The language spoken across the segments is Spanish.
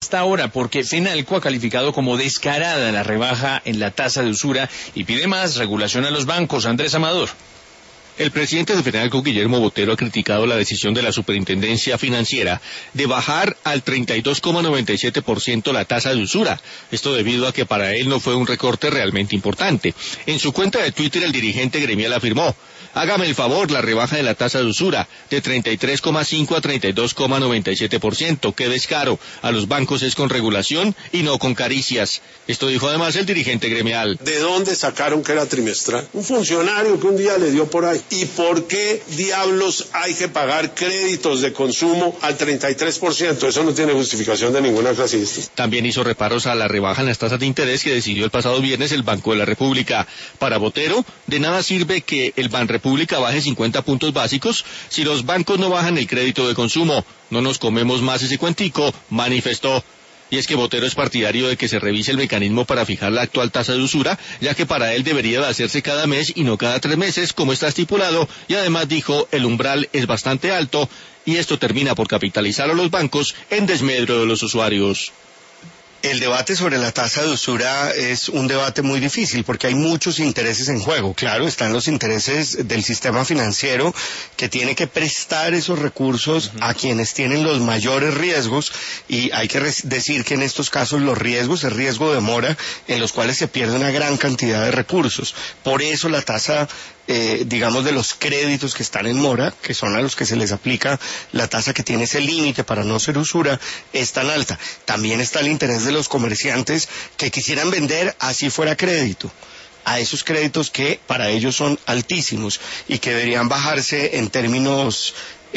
hasta ahora, porque Fenalco ha calificado como descarada la rebaja en la tasa de usura y pide más regulación a los bancos. Andrés Amador. El presidente de Fenalco, Guillermo Botero, ha criticado la decisión de la Superintendencia Financiera de bajar al 32,97% la tasa de usura. Esto debido a que para él no fue un recorte realmente importante. En su cuenta de Twitter, el dirigente gremial afirmó: hágame el favor, la rebaja de la tasa de usura de 33,5 a 32,97%. Qué descaro. A los bancos es con regulación y no con caricias. Esto dijo además el dirigente gremial. ¿De dónde sacaron que era trimestral? Un funcionario que un día le dio por ahí. ¿Y por qué diablos hay que pagar créditos de consumo al 33%? Eso no tiene justificación de ninguna clase. También hizo reparos a la rebaja en las tasas de interés que decidió el pasado viernes el Banco de la República. Para Botero, de nada sirve que el Banrepública baje 50 puntos básicos si los bancos no bajan el crédito de consumo. No nos comemos más ese cuentico, manifestó. Y es que Botero es partidario de que se revise el mecanismo para fijar la actual tasa de usura, ya que para él debería de hacerse cada mes y no cada 3 meses, como está estipulado, y además dijo, el umbral es bastante alto, y esto termina por capitalizar a los bancos en desmedro de los usuarios. El debate sobre la tasa de usura es un debate muy difícil porque hay muchos intereses en juego. Claro, están los intereses del sistema financiero que tiene que prestar esos recursos a quienes tienen los mayores riesgos, y hay que decir que en estos casos los riesgos es riesgo de mora, en los cuales se pierde una gran cantidad de recursos. Por eso la tasa digamos de los créditos que están en mora, que son a los que se les aplica la tasa que tiene ese límite para no ser usura, es tan alta. También está el interés de los comerciantes que quisieran vender así fuera crédito, a esos créditos que para ellos son altísimos y que deberían bajarse en términos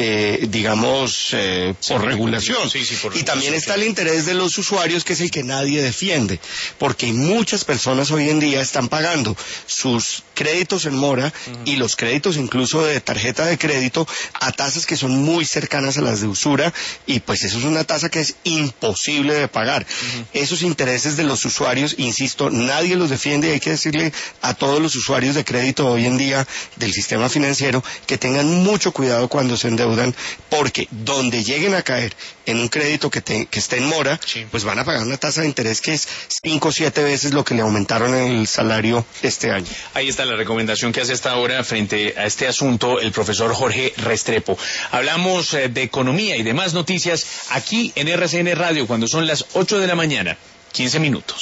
por regulación. Y también está el interés de los usuarios, que es el que nadie defiende, porque muchas personas hoy en día están pagando sus créditos en mora y los créditos incluso de tarjeta de crédito a tasas que son muy cercanas a las de usura, y pues eso es una tasa que es imposible de pagar. Esos intereses de los usuarios, insisto, nadie los defiende, y hay que decirle a todos los usuarios de crédito hoy en día del sistema financiero que tengan mucho cuidado cuando se endeudan, porque donde lleguen a caer en un crédito que esté en mora, pues van a pagar una tasa de interés que es 5 o 7 veces lo que le aumentaron el salario este año. Ahí está la recomendación que hace hasta ahora frente a este asunto el profesor Jorge Restrepo. Hablamos de economía y demás noticias aquí en RCN Radio cuando son las 8 de la mañana, 15 minutos.